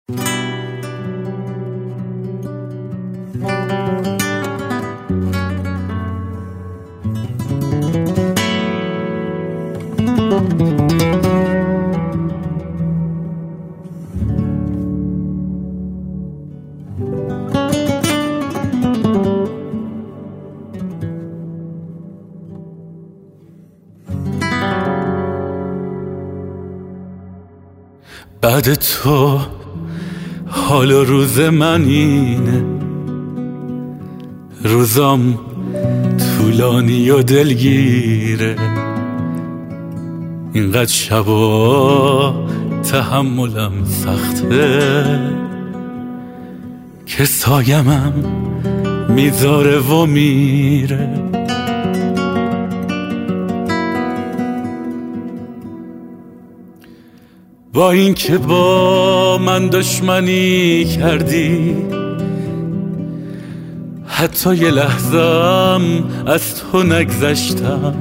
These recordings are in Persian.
بعد تو حال و روز من اینه، روزام طولانی و دلگیره، اینقدر شبا تحملم سخته که سایمم میذاره و میره. با این که با من دشمنی کردی، حتی یه لحظم از تو نگذشتم.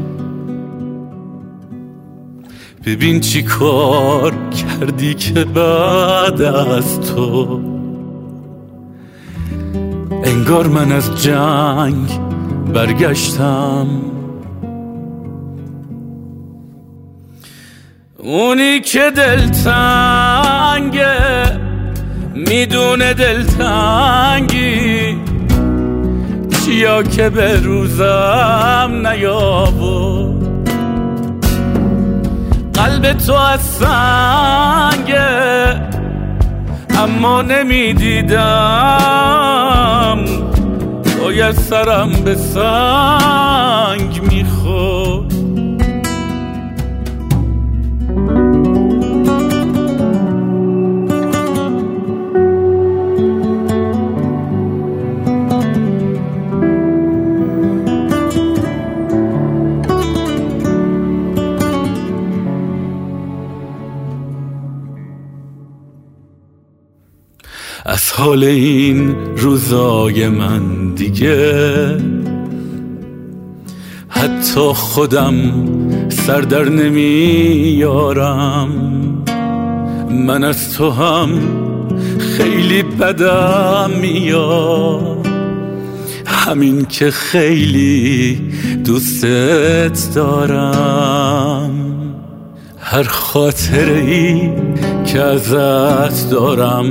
ببین چی کار کردی که بعد از تو انگار من از جنگ برگشتم. اونی که دلتنگه میدونه دلتنگی چیا که به روزم نیاورد. قلب تو از سنگه اما نمیدیدم، باید سرم به سنگ میخورد. از حال این روزای من دیگه حتی خودم سر در نمیارم. من از تو هم خیلی بدم میاد، همین که خیلی دوستت دارم. هر خاطره‌ای که ازت دارم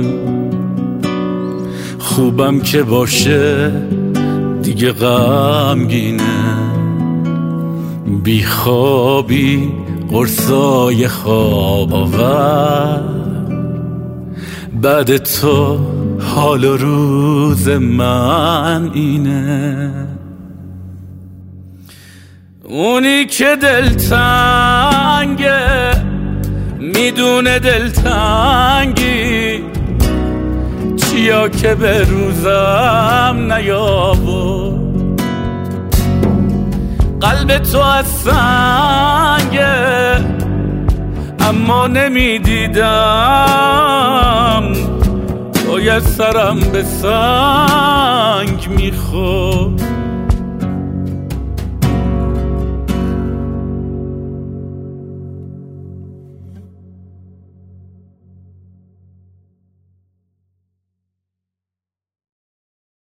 خوبم که باشه دیگه غمگینه. بیخوابی قرصای خواب آور، بعد تو حال و روز من اینه. اونی که دلتنگه میدونه دلتنگی چیا که به روزم نیاورد. قلب تو از سنگه اما نمیدیدم، باید سرم به سنگ میخورد.